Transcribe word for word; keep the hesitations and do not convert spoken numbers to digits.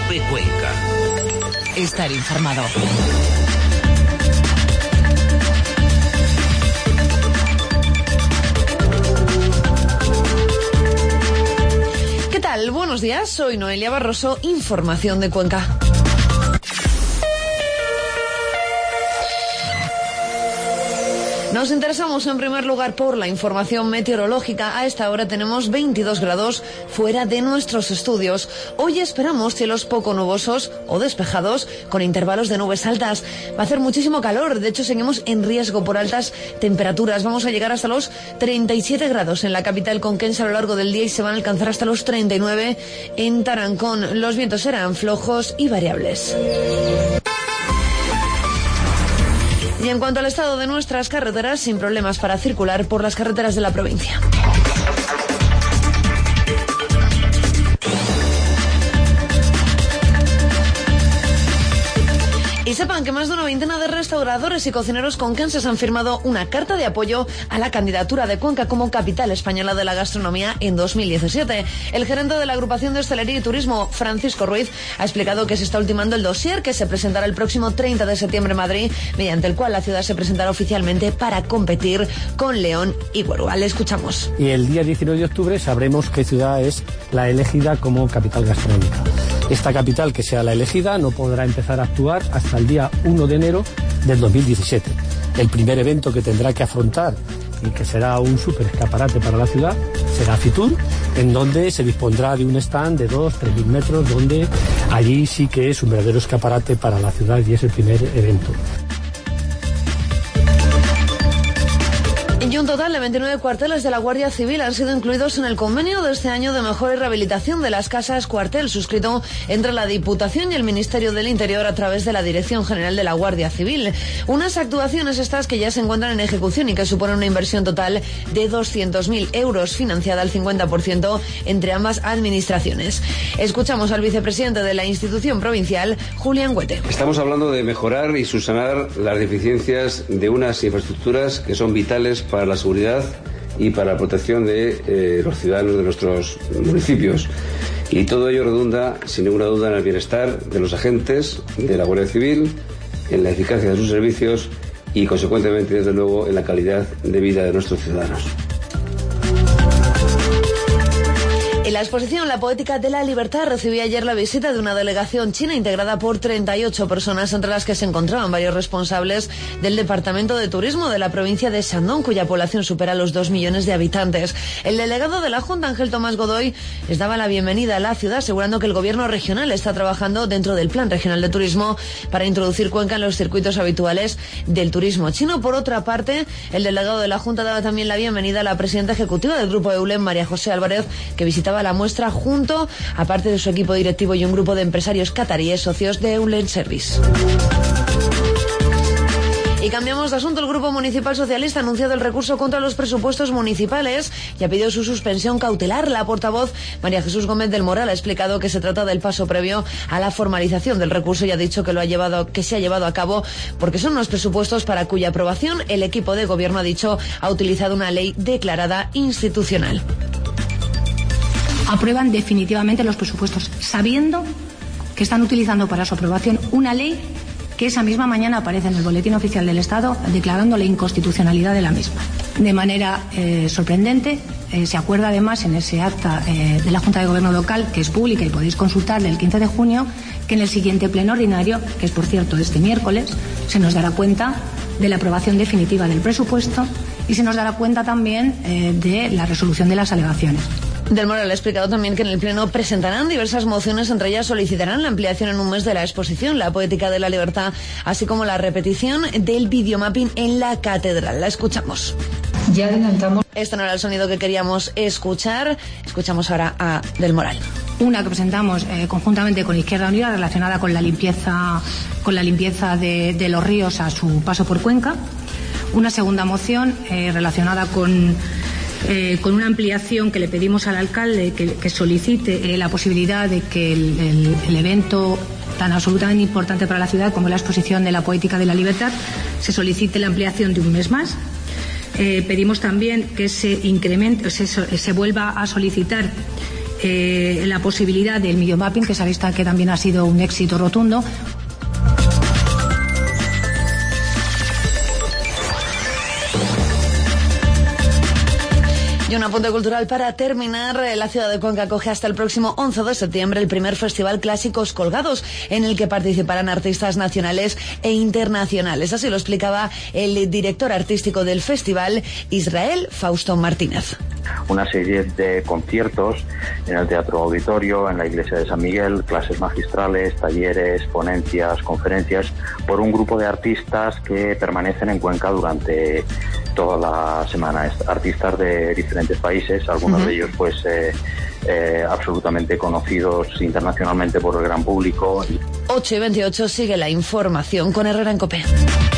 Cope Cuenca. Estar informado. ¿Qué tal? Buenos días, soy Noelia Barroso, información de Cuenca. Nos interesamos en primer lugar por la información meteorológica. A esta hora tenemos veintidós grados fuera de nuestros estudios. Hoy esperamos cielos poco nubosos o despejados con intervalos de nubes altas. Va a hacer muchísimo calor, de hecho seguimos en riesgo por altas temperaturas. Vamos a llegar hasta los treinta y siete grados en la capital conquense a lo largo del día y se van a alcanzar hasta los treinta y nueve en Tarancón. Los vientos serán flojos y variables. Y en cuanto al estado de nuestras carreteras, sin problemas para circular por las carreteras de la provincia. Y sepan que más de una veintena de restauradores y cocineros conquenses han firmado una carta de apoyo a la candidatura de Cuenca como capital española de la gastronomía en dos mil diecisiete. El gerente de la agrupación de hostelería y turismo, Francisco Ruiz, ha explicado que se está ultimando el dossier que se presentará el próximo treinta de septiembre en Madrid, mediante el cual la ciudad se presentará oficialmente para competir con León y Huelva. Le escuchamos. Y el día diecinueve de octubre sabremos qué ciudad es la elegida como capital gastronómica. Esta capital que sea la elegida no podrá empezar a actuar hasta el día uno de enero del dos mil diecisiete. El primer evento que tendrá que afrontar y que será un súper escaparate para la ciudad será Fitur, en donde se dispondrá de un stand de dos a tres mil metros, donde allí sí que es un verdadero escaparate para la ciudad y es el primer evento. Y un total de veintinueve cuarteles de la Guardia Civil han sido incluidos en el convenio de este año de mejora y rehabilitación de las casas cuartel, suscrito entre la Diputación y el Ministerio del Interior a través de la Dirección General de la Guardia Civil. Unas actuaciones estas que ya se encuentran en ejecución y que suponen una inversión total de doscientos mil euros, financiada al cincuenta por ciento entre ambas administraciones. Escuchamos al vicepresidente de la institución provincial, Julián Huete. Estamos hablando de mejorar y subsanar las deficiencias de unas infraestructuras que son vitales para la seguridad y para la protección de eh, los ciudadanos de nuestros municipios. Y todo ello redunda, sin ninguna duda, en el bienestar de los agentes de la Guardia Civil, en la eficacia de sus servicios y, consecuentemente, desde luego, en la calidad de vida de nuestros ciudadanos. En la exposición La Poética de la Libertad recibió ayer la visita de una delegación china integrada por treinta y ocho personas, entre las que se encontraban varios responsables del Departamento de Turismo de la provincia de Shandong, cuya población supera los dos millones de habitantes. El delegado de la Junta, Ángel Tomás Godoy, les daba la bienvenida a la ciudad, asegurando que el gobierno regional está trabajando dentro del Plan Regional de Turismo para introducir Cuenca en los circuitos habituales del turismo chino. Por otra parte, el delegado de la Junta daba también la bienvenida a la presidenta ejecutiva del Grupo Eulen, María José Álvarez, que visitaba la muestra junto a parte de su equipo directivo y un grupo de empresarios cataríes socios de Eulen Service. Y cambiamos de asunto. El Grupo Municipal Socialista ha anunciado el recurso contra los presupuestos municipales y ha pedido su suspensión cautelar. La portavoz María Jesús Gómez del Moral ha explicado que se trata del paso previo a la formalización del recurso y ha dicho que lo ha llevado, que se ha llevado a cabo porque son unos presupuestos para cuya aprobación el equipo de gobierno, ha dicho, ha utilizado una ley declarada inconstitucional. Aprueban definitivamente los presupuestos, sabiendo que están utilizando para su aprobación una ley que esa misma mañana aparece en el Boletín Oficial del Estado declarando la inconstitucionalidad de la misma. De manera eh, sorprendente, eh, se acuerda además en ese acta eh, de la Junta de Gobierno Local, que es pública y podéis consultar, del quince de junio, que en el siguiente pleno ordinario, que es por cierto este miércoles, se nos dará cuenta de la aprobación definitiva del presupuesto y se nos dará cuenta también eh, de la resolución de las alegaciones. Del Moral ha explicado también que en el Pleno presentarán diversas mociones, entre ellas solicitarán la ampliación en un mes de la exposición La Poética de la Libertad, así como la repetición del videomapping en la catedral. La escuchamos. Ya adelantamos. Este no era el sonido que queríamos escuchar. Escuchamos ahora a Del Moral. Una que presentamos eh, conjuntamente con Izquierda Unida, relacionada con la limpieza, con la limpieza de, de los ríos a su paso por Cuenca. Una segunda moción eh, relacionada con Eh, con una ampliación que le pedimos al alcalde que, que solicite eh, la posibilidad de que el, el, el evento tan absolutamente importante para la ciudad como la exposición de la Poética de la Libertad se solicite la ampliación de un mes más. Eh, pedimos también que se incremente, se, se vuelva a solicitar eh, la posibilidad del videomapping, que sabéis que también ha sido un éxito rotundo. Y un apunte cultural para terminar. La ciudad de Cuenca acoge hasta el próximo once de septiembre el primer Festival Clásicos Colgados, en el que participarán artistas nacionales e internacionales. Así lo explicaba el director artístico del festival, Israel Fausto Martínez. Una serie de conciertos en el Teatro Auditorio, en la Iglesia de San Miguel, clases magistrales, talleres, ponencias, conferencias, por un grupo de artistas que permanecen en Cuenca durante toda la semana. Artistas de diferentes países, algunos uh-huh. de ellos pues eh, eh, absolutamente conocidos internacionalmente por el gran público. ocho y veintiocho sigue la información con Herrera en COPE.